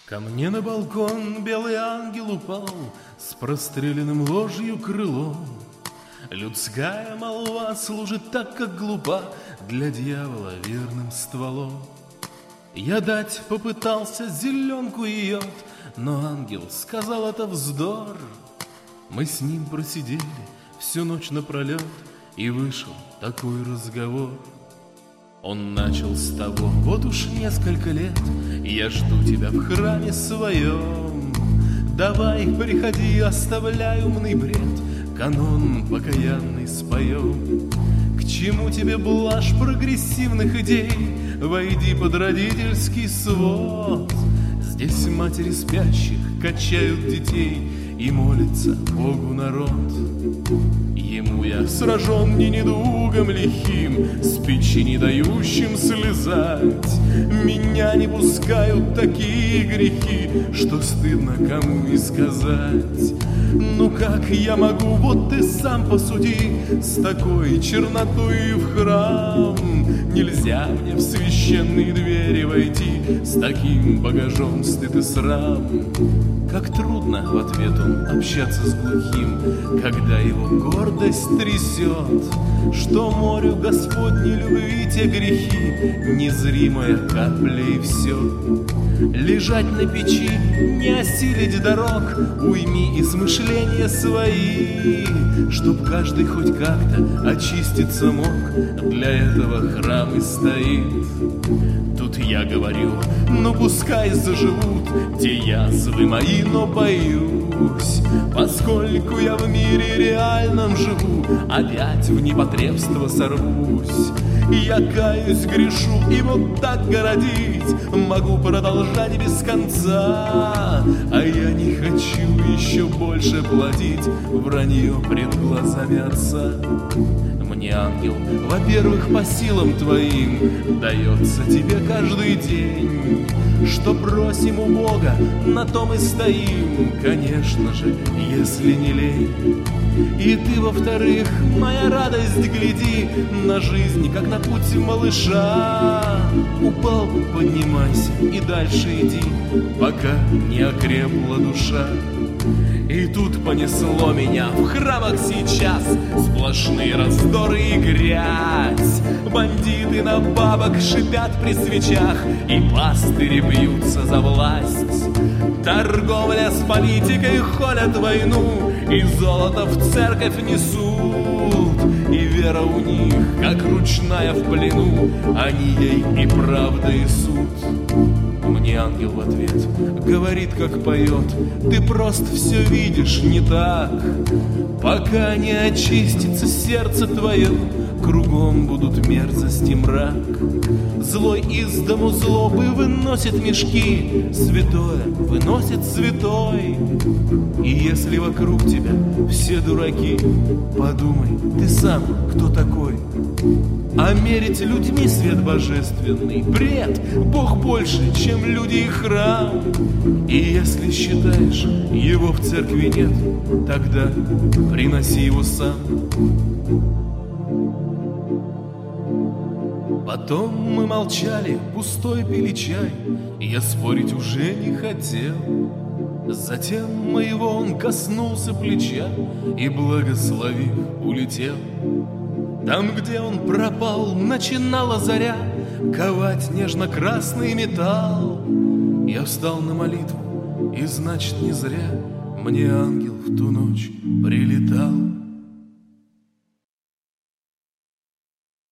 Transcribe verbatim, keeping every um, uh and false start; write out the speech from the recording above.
Ко мне на балкон белый ангел упал с простреленным ложью крылом. Людская молва служит так, как глупа, для дьявола верным стволом. Я дать попытался зеленку и йод, но ангел сказал, это вздор. Мы с ним просидели всю ночь напролет, и вышел такой разговор. Он начал с того: вот уж несколько лет я жду тебя в храме своем. Давай, приходи, оставляй умный бред, канон покаянный споем. К чему тебе блажь прогрессивных идей? Войди под родительский свод. Здесь матери спящих качают детей, и молится Богу народ. Ему я сражен не недугом лихим, с печи не дающим слезать. Меня не пускают такие грехи, что стыдно кому и сказать. Ну как я могу, вот ты сам посуди, с такой чернотой в храм? Нельзя мне в священные двери войти, с таким багажом стыд и срам. Как трудно, в ответ он, общаться с глухим, когда его гордость трясет, что морю Господней любви те грехи, незримая капля и все. Лежать на печи, не осилить дорог, уйми измышления свои, чтоб каждый хоть как-то очиститься мог, для этого храм и стоит. Тут я говорю: ну пускай заживут те язвы мои, но боюсь, поскольку я в мире реальном живу, опять в непотребство сорвусь. Я каюсь, грешу, и вот так городить могу продолжать без конца. А я не хочу еще больше платить вранье пред глазами отца. Мне, ангел, во-первых, по силам твоим дается тебе каждый день. Что просим у Бога, на том и стоим, конечно же, если не лень. И ты, во-вторых, моя радость, гляди на жизнь, как на путь малыша. Упал, поднимайся и дальше иди, пока не окрепла душа. И тут понесло меня в храмах сейчас сплошные раздоры и грязь. Бандиты на бабок шипят при свечах, и пастыри бьются за власть. Торговля с политикой холят войну, и золото в церковь несут. И вера у них, как ручная в плену, они ей и правда и суд. Мне ангел в ответ говорит, как поет: ты просто все видишь не так. Пока не очистится сердце твое, кругом будут мерзость и мрак. Злой из дому злобы выносит мешки, святое выносит святой. И если вокруг тебя все дураки, подумай, ты сам кто такой? А мерить людьми свет божественный — бред, Бог больше, чем люди и храм. И если считаешь, его в церкви нет, тогда приноси его сам. Потом мы молчали, пустой пили чай, я спорить уже не хотел. Затем моего он коснулся плеча и, благословив, улетел. Там, где он пропал, начинала заря ковать нежно-красный металл. Я встал на молитву, и значит не зря мне ангел в ту ночь прилетал.